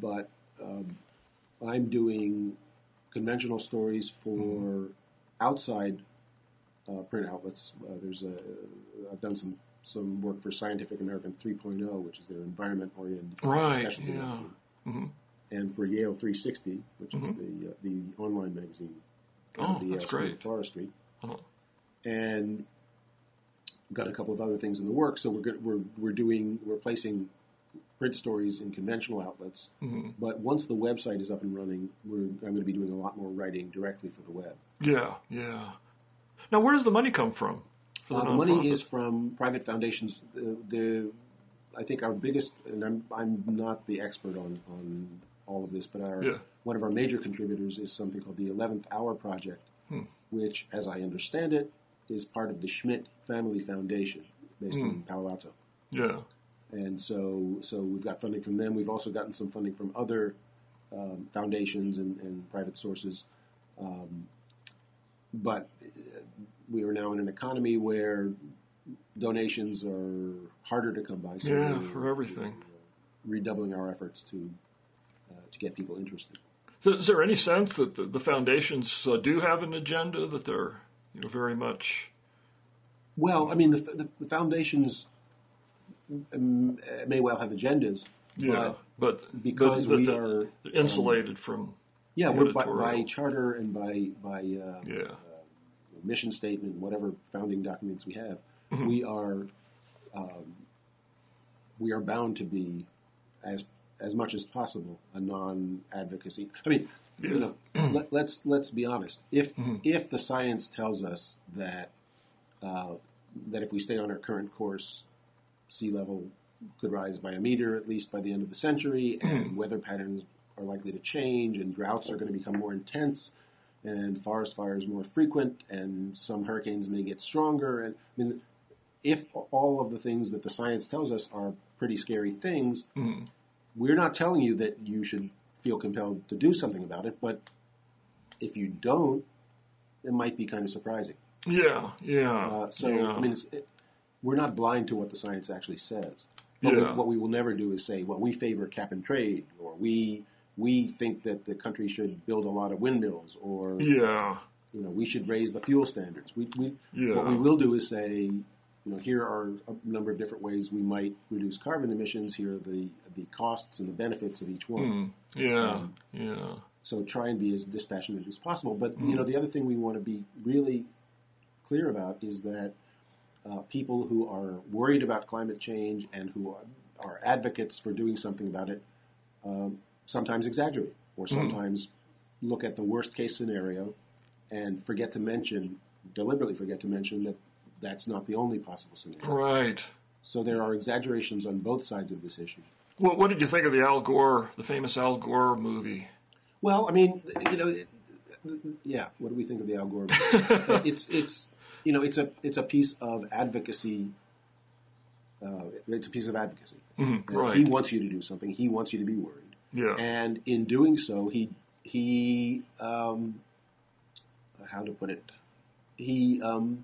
I'm doing conventional stories for outside print outlets. I've done some work for Scientific American 3.0, which is their environment-oriented specialty magazine, and for Yale 360, which is the online magazine. Oh, that's great. Forestry, and got a couple of other things in the works. So we're placing print stories in conventional outlets. But once the website is up and running, I'm going to be doing a lot more writing directly for the web. Yeah. Now, where does the money come from? The money is from private foundations. I think our biggest, and I'm not the expert on all of this, but one of our major contributors is something called the 11th Hour Project, which, as I understand it, is part of the Schmidt Family Foundation based in Palo Alto. Yeah. And so we've got funding from them. We've also gotten some funding from other foundations and private sources. But we are now in an economy where donations are harder to come by. So for everything. We're redoubling our efforts to get people interested. So is there any sense that the foundations do have an agenda, that they're very much? Well, I mean, the foundations may well have agendas. But because we are insulated from. Yeah, we're by charter and by mission statement, whatever founding documents we have, we are bound to be as much as possible a non-advocacy. I mean, let's be honest. If the science tells us that if we stay on our current course, sea level could rise by a meter at least by the end of the century, and weather patterns are likely to change, and droughts are going to become more intense, and forest fires more frequent, and some hurricanes may get stronger. And I mean, if all of the things that the science tells us are pretty scary things, we're not telling you that you should feel compelled to do something about it, but if you don't, it might be kind of surprising. Yeah. I mean, we're not blind to what the science actually says. But what we will never do is say, well, we favor cap and trade, or we think that the country should build a lot of windmills, or we should raise the fuel standards. What we will do is say, here are a number of different ways we might reduce carbon emissions. Here are the costs and the benefits of each one. So try and be as dispassionate as possible. But the other thing we want to be really clear about is that people who are worried about climate change and who are advocates for doing something about it sometimes exaggerate, or sometimes look at the worst case scenario and deliberately forget to mention that that's not the only possible scenario. Right. So there are exaggerations on both sides of this issue. Well, what did you think of the famous Al Gore movie? Well, I mean, what do we think of the Al Gore movie? It's a piece of advocacy. It's a piece of advocacy. Right. He wants you to do something. He wants you to be worried. Yeah. And in doing so, he how to put it? He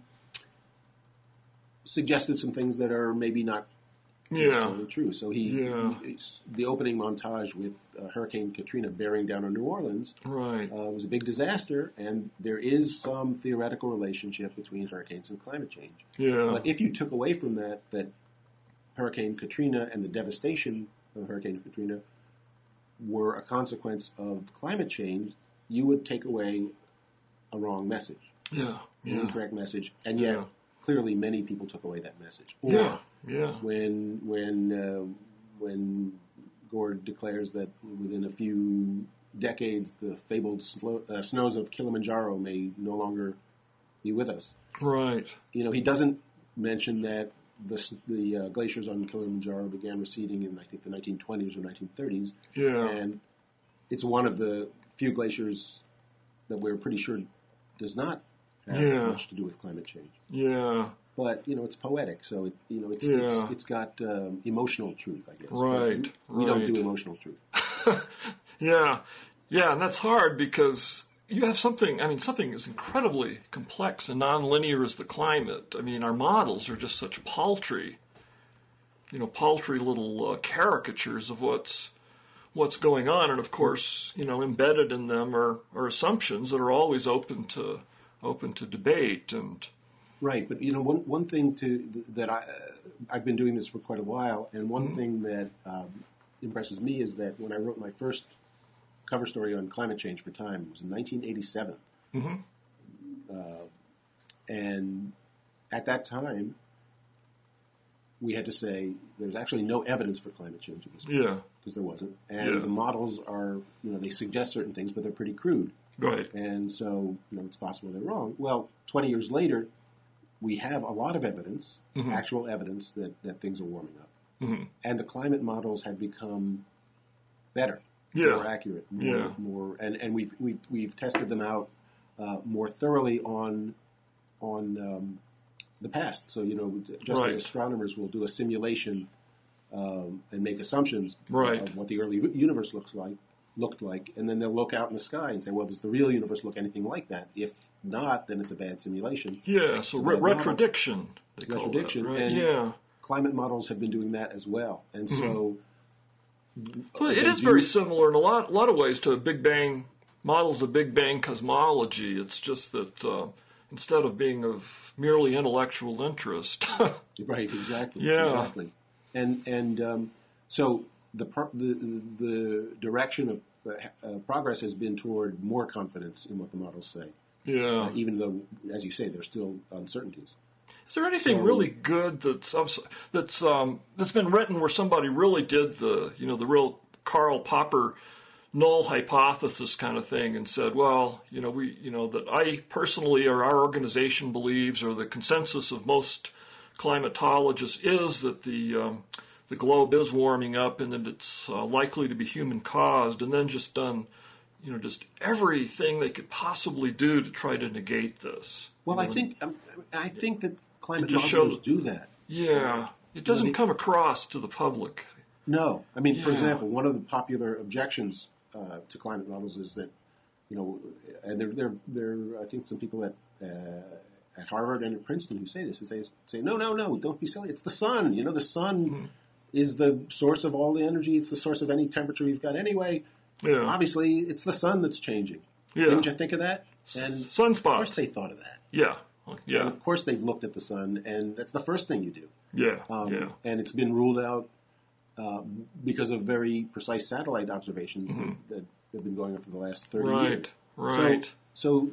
suggested some things that are maybe not necessarily true. So the opening montage with Hurricane Katrina bearing down on New Orleans was a big disaster, and there is some theoretical relationship between hurricanes and climate change. Yeah. But if you took away from that Hurricane Katrina and the devastation of Hurricane Katrina were a consequence of climate change, you would take away a wrong message, an incorrect message, and yet clearly many people took away that message. Or when Gore declares that within a few decades the fabled snows of Kilimanjaro may no longer be with us. Right. He doesn't mention that the glaciers on Kilimanjaro began receding in, I think, the 1920s or 1930s. Yeah. And it's one of the few glaciers that we're pretty sure does not have much to do with climate change. Yeah. But, it's poetic, so it's got emotional truth, I guess. Right. We don't do emotional truth. Yeah, and that's hard because you have something as incredibly complex and nonlinear as the climate. I mean, our models are just such paltry little caricatures of what's going on, and of course, embedded in them are assumptions that are always open to debate. And right, but one thing that I've been doing this for quite a while, and one thing that impresses me is that when I wrote my first cover story on climate change for Time, it was in 1987, and at that time we had to say there's actually no evidence for climate change at this point, because there wasn't, and the models are, they suggest certain things, but they're pretty crude. Right. And so, it's possible they're wrong. Well, 20 years later, we have a lot of evidence, actual evidence that things are warming up. And the climate models have become better, more accurate, more, and we've tested them out more thoroughly on the past. So, just as astronomers will do a simulation and make assumptions of what the early universe looked like, and then they'll look out in the sky and say, well, does the real universe look anything like that? If not, then it's a bad simulation. Yeah, so retrodiction, they call that, right? And climate models have been doing that as well. And so it is very similar in a lot of ways to Big Bang models of Big Bang cosmology. It's just that instead of being of merely intellectual interest. Right, exactly. Yeah. Exactly. And so the direction of progress has been toward more confidence in what the models say. Yeah. Even though, as you say, there's still uncertainties. Is there anything really good that's been written where somebody really did the real Karl Popper null hypothesis kind of thing and said, well, that I personally or our organization believes, or the consensus of most climatologists is that the globe is warming up and that it's likely to be human caused, and then just done just everything they could possibly do to try to negate this. Well, I think that climate models do that. Yeah, it doesn't come across to the public. No, I mean, for example, one of the popular objections to climate models is that, and there I think some people at Harvard and at Princeton who say this, is they say, no, don't be silly. It's the sun. The sun is the source of all the energy. It's the source of any temperature you've got anyway. Yeah. Obviously, it's the sun that's changing. Yeah. Didn't you think of that? And sunspots. Of course they thought of that. Yeah. And of course they've looked at the sun, and that's the first thing you do. Yeah. And it's been ruled out because of very precise satellite observations that have been going on for the last 30 years. Right. So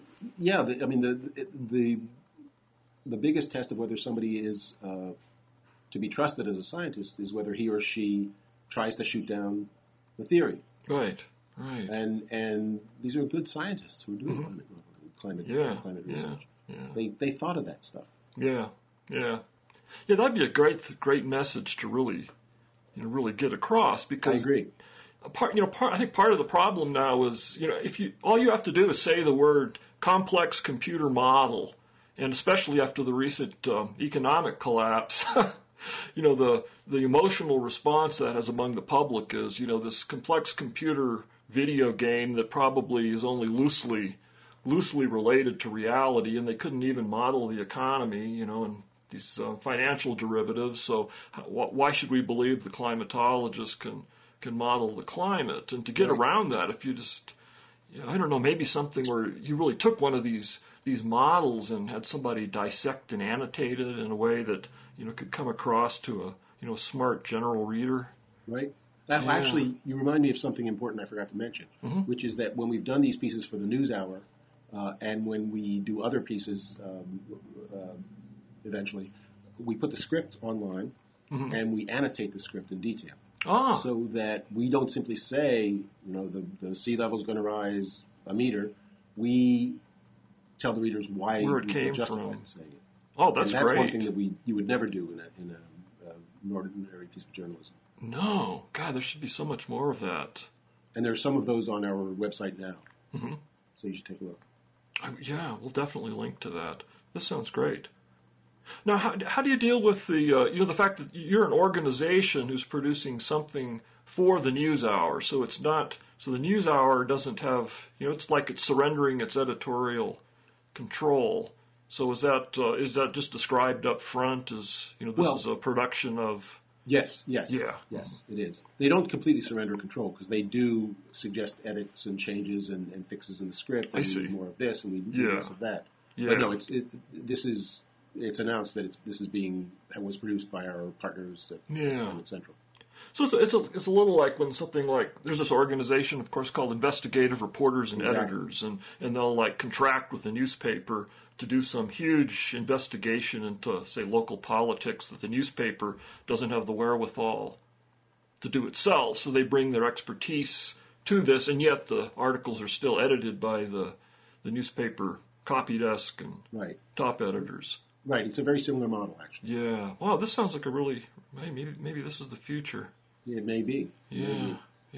the biggest test of whether somebody is to be trusted as a scientist is whether he or she tries to shoot down the theory. Right. And these are good scientists who are doing climate research. Yeah. They thought of that stuff. Yeah. That'd be a great message to really get across, because I agree. I think part of the problem now is, if all you have to do is say the word complex computer model, and especially after the recent economic collapse, the emotional response that has among the public is, this complex computer video game that probably is only loosely related to reality, and they couldn't even model the economy, and these financial derivatives. So why should we believe the climatologists can model the climate? And to get around that, if you just, I don't know, maybe something where you really took one of these models and had somebody dissect and annotate it in a way that could come across to a smart general reader. Right. Actually, you remind me of something important I forgot to mention, which is that when we've done these pieces for the NewsHour, and when we do other pieces eventually, we put the script online and we annotate the script in detail. So that we don't simply say, the sea level is going to rise a meter. We tell the readers why where it we came feel justified from. in saying it. Oh, that's and that's great. one thing that you would never do in an ordinary piece of journalism. No, God, there should be so much more of that. And there's some of those on our website now, Mm-hmm. so you should take a look. Yeah, we'll definitely link to that. This sounds great. Now, how do you deal with the fact that you're an organization who's producing something for the NewsHour? So it's not, so the NewsHour doesn't have, it's like it's surrendering its editorial control. So is that just described up front as, this is a production of? Yes. Yeah. Yes, it is. They don't completely surrender control because they do suggest edits and changes and fixes in the script. And we need more of this and we need less of that. Yeah. But no, it's announced that was produced by our partners at Climate Central. So it's a little like when something like, there's this organization, of course, called Investigative Reporters and Editors, and they'll like contract with the newspaper to do some huge investigation into, say, local politics that the newspaper doesn't have the wherewithal to do itself. So they bring their expertise to this, and yet the articles are still edited by the newspaper copy desk and top editors. Right. It's a very similar model, actually. Yeah. Wow, this sounds like maybe this is the future. It may be. Yeah.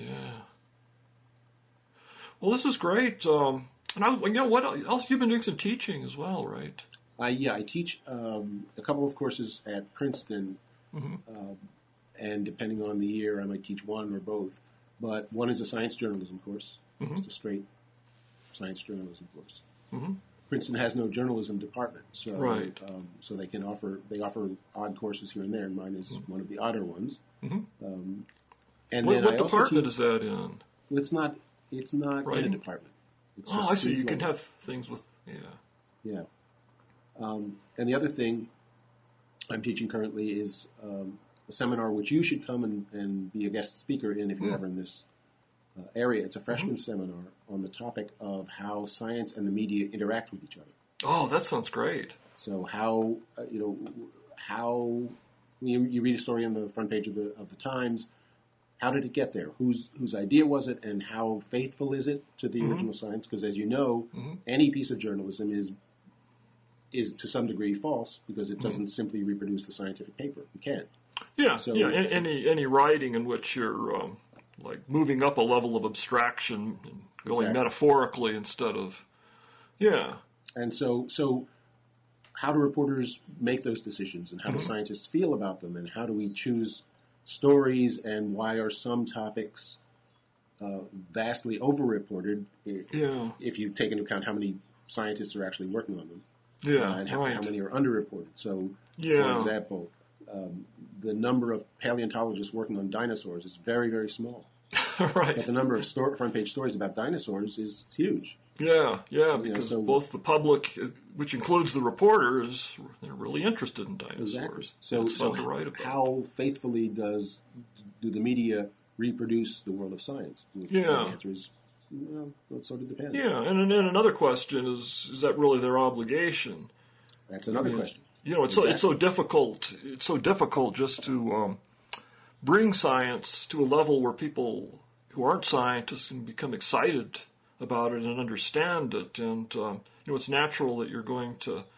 Well, this is great. And what else? You've been doing some teaching as well, right? I teach a couple of courses at Princeton, and depending on the year, I might teach one or both. But one is a science journalism course, just a straight science journalism course. Mm-hmm. Princeton has no journalism department, so so they offer odd courses here and there, and mine is one of the odder ones. Mm-hmm. And what department is that in? It's not in a department. It's just I see. You can have things with Yeah. And the other thing I'm teaching currently is a seminar which you should come and be a guest speaker in if you're ever in this area. It's a freshman seminar on the topic of how science and the media interact with each other. Oh, that sounds great. So how you read a story on the front page of the Times. How did it get there? Whose idea was it, and how faithful is it to the original science? Because as you know, any piece of journalism is to some degree false because it doesn't simply reproduce the scientific paper. It can't. Yeah. So, any writing in which you're like moving up a level of abstraction and going metaphorically instead of And so how do reporters make those decisions, and how do scientists feel about them, and how do we choose stories, and why are some topics vastly overreported if you take into account how many scientists are actually working on them, and how many are underreported. So, for example, the number of paleontologists working on dinosaurs is very, very small. Right. But the number of front-page stories about dinosaurs is huge. Yeah, because both the public, which includes the reporters, they're really interested in dinosaurs. Exactly. It's fun to write about. How faithfully do the media reproduce the world of science? The answer is, it sort of depends. Yeah, and another question is that really their obligation? That's another question. It's so difficult. It's so difficult just to bring science to a level where people who aren't scientists can become excited about it and understand it. And it's natural that you're going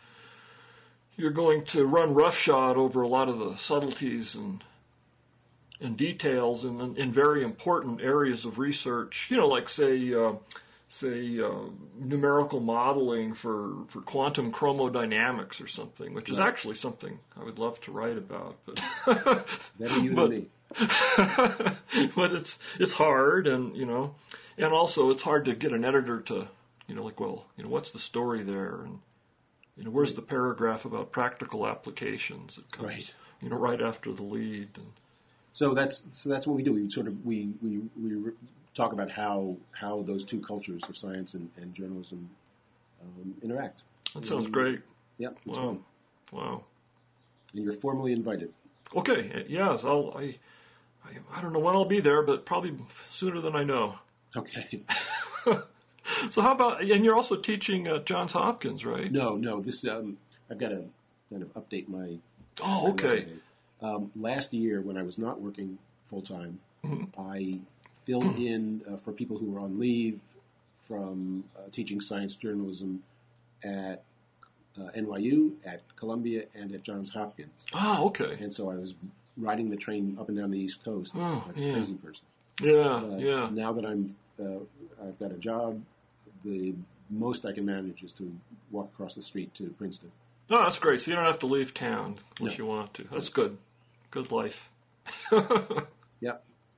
to run roughshod over a lot of the subtleties and details in very important areas of research. Like say numerical modeling for quantum chromodynamics or something, which is actually something I would love to write about. But better you than me. But it's hard, and also it's hard to get an editor to what's the story there, and where's the paragraph about practical applications that comes right after the lead. And so that's what we do. We talk about how those two cultures of science and journalism interact. That sounds great. Yeah, it's fun. Wow. And you're formally invited. Okay. Yes, I don't know when I'll be there, but probably sooner than I know. Okay. So how about, and you're also teaching at Johns Hopkins, right? No. This I've got to kind of update my. Oh, okay. Last year, when I was not working full time, I filled in for people who were on leave from teaching science journalism at NYU, at Columbia, and at Johns Hopkins. Oh, okay. And so I was riding the train up and down the East Coast like a crazy person. Yeah. Now that I've got a job, the most I can manage is to walk across the street to Princeton. Oh, that's great. So you don't have to leave town unless you want to. That's good. Good life. Yeah.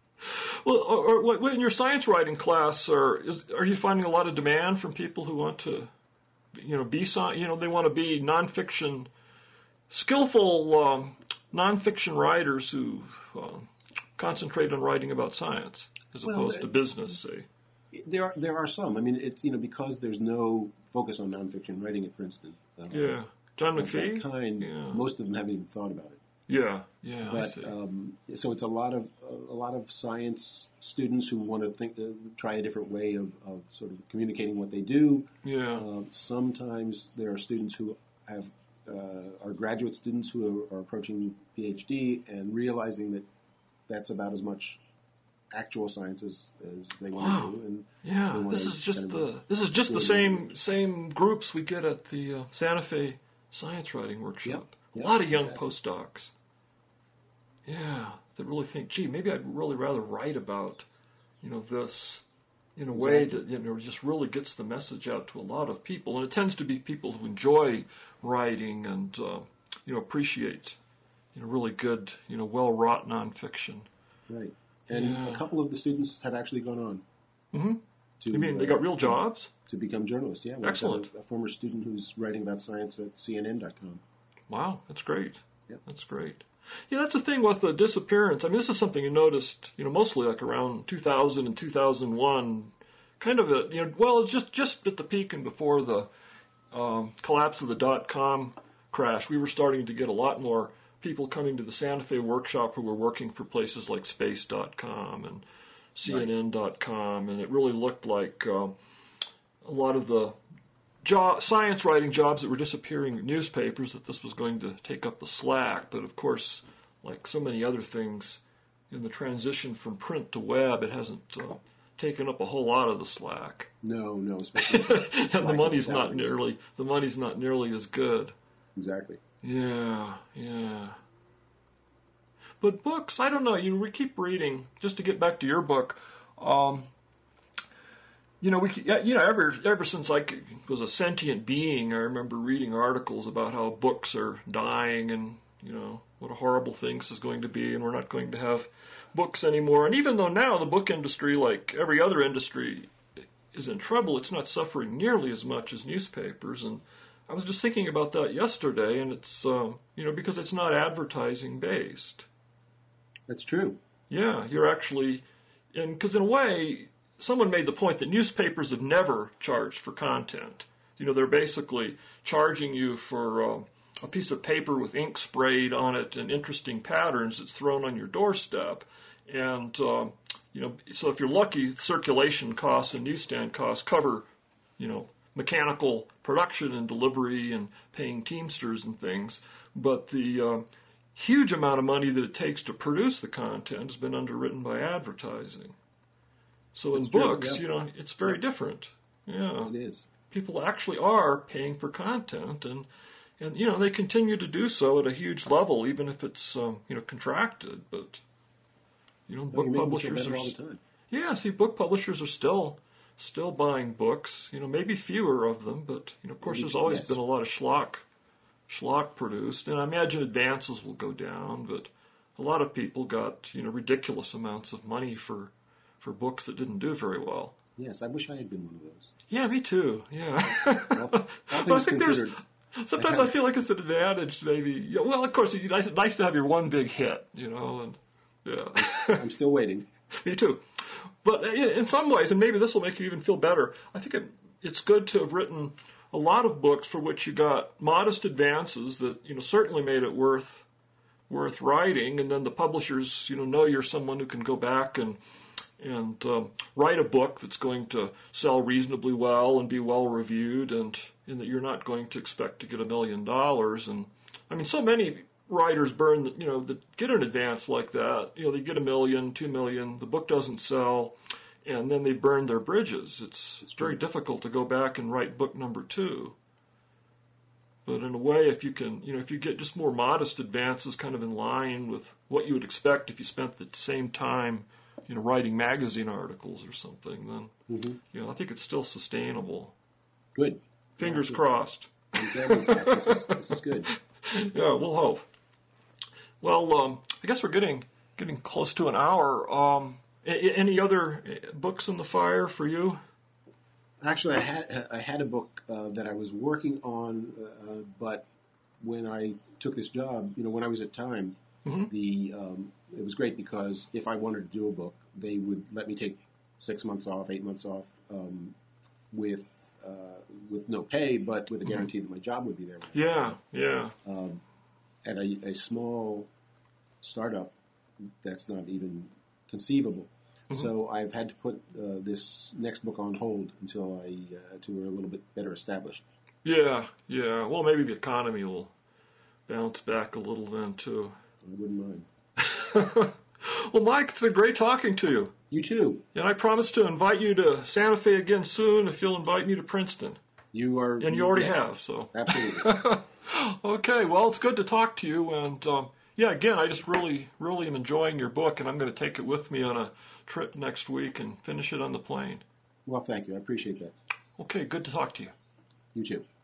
Well, in your science writing class, are you finding a lot of demand from people who want to, be they want to be nonfiction, skillful nonfiction writers who concentrate on writing about science as opposed to business, say? There are some. I mean, it's because there's no focus on nonfiction writing at Princeton. John McPhee. That kind. Most of them haven't even thought about it. Yeah. But so it's a lot of science students who want to try a different way of sort of communicating what they do. Yeah. Sometimes there are students who are graduate students who are approaching PhD and realizing that that's about as much actual science as they want to do. And this is just the same groups we get at the Santa Fe Science Writing Workshop. A lot of young postdocs. Yeah, that really think, gee, maybe I'd really rather write about, this in a way that, just really gets the message out to a lot of people. And it tends to be people who enjoy writing and, appreciate, really good, well-wrought nonfiction. Right. And a couple of the students have actually gone on. Mm-hmm. You mean they got real jobs? To become journalists, yeah. Excellent. A former student who's writing about science at CNN.com. Wow, that's great. Yep. That's great. Yeah, that's the thing with the disappearance. I mean, this is something you noticed, mostly like around 2000 and 2001, kind of it's just at the peak and before the collapse of the .com crash. We were starting to get a lot more people coming to the Santa Fe workshop who were working for places like Space.com and CNN.com, and it really looked like a lot of the science writing jobs that were disappearing in newspapers, that this was going to take up the slack. But of course, like so many other things in the transition from print to web, it hasn't taken up a whole lot of the slack. No, especially and the money's not nearly as good. Exactly. Yeah. But books, I don't know. We keep reading. Just to get back to your book, ever since I was a sentient being, I remember reading articles about how books are dying and, what a horrible thing this is going to be, and we're not going to have books anymore. And even though now the book industry, like every other industry, is in trouble, it's not suffering nearly as much as newspapers. And I was just thinking about that yesterday, and it's, because it's not advertising based. That's true. Yeah, you're actually, because in a way, someone made the point that newspapers have never charged for content. They're basically charging you for a piece of paper with ink sprayed on it and interesting patterns that's thrown on your doorstep. And, so if you're lucky, circulation costs and newsstand costs cover, mechanical production and delivery and paying Teamsters and things. But the huge amount of money that it takes to produce the content has been underwritten by advertising. So in books, it's very different. Yeah. It is. People actually are paying for content, and they continue to do so at a huge level, even if it's contracted. But book publishers are all the time. Yeah, see, book publishers are still buying books. Maybe fewer of them, but of course there's always been a lot of schlock produced, and I imagine advances will go down, but a lot of people got ridiculous amounts of money for books that didn't do very well. Yes, I wish I had been one of those. Yeah, me too. Yeah. All things considered. Sometimes I feel like it's an advantage, maybe. Well, of course, it's nice to have your one big hit, and yeah. I'm still waiting. Me too. But in some ways, and maybe this will make you even feel better, I think it's good to have written a lot of books for which you got modest advances that certainly made it worth writing, and then the publishers know you're someone who can go back and write a book that's going to sell reasonably well and be well reviewed, and that you're not going to expect to get $1 million. And I mean, so many writers that get an advance like that. They get $1 million, $2 million, the book doesn't sell, and then they burn their bridges. It's very difficult to go back and write book number 2. But in a way, if you can, if you get just more modest advances kind of in line with what you would expect if you spent the same time, writing magazine articles or something, then, I think it's still sustainable. Good. Fingers crossed. This is good. Yeah, we'll hope. Well, I guess we're getting close to an hour. Any other books in the fire for you? Actually, I had a book that I was working on, but when I took this job, when I was at Time, it was great because if I wanted to do a book, they would let me take 6 months off, 8 months off, with no pay, but with a guarantee that my job would be there. Yeah. At a small startup, that's not even conceivable. So I've had to put this next book on hold until we're a little bit better established. Yeah. Well, maybe the economy will bounce back a little then too. I wouldn't mind. Well, Mike, it's been great talking to you. You too. And I promise to invite you to Santa Fe again soon if you'll invite me to Princeton. You are. And you already have, so. Absolutely. Okay, well, it's good to talk to you. And, again, I just really, really am enjoying your book, and I'm going to take it with me on a trip next week and finish it on the plane. Well, thank you. I appreciate that. Okay, good to talk to you. You too.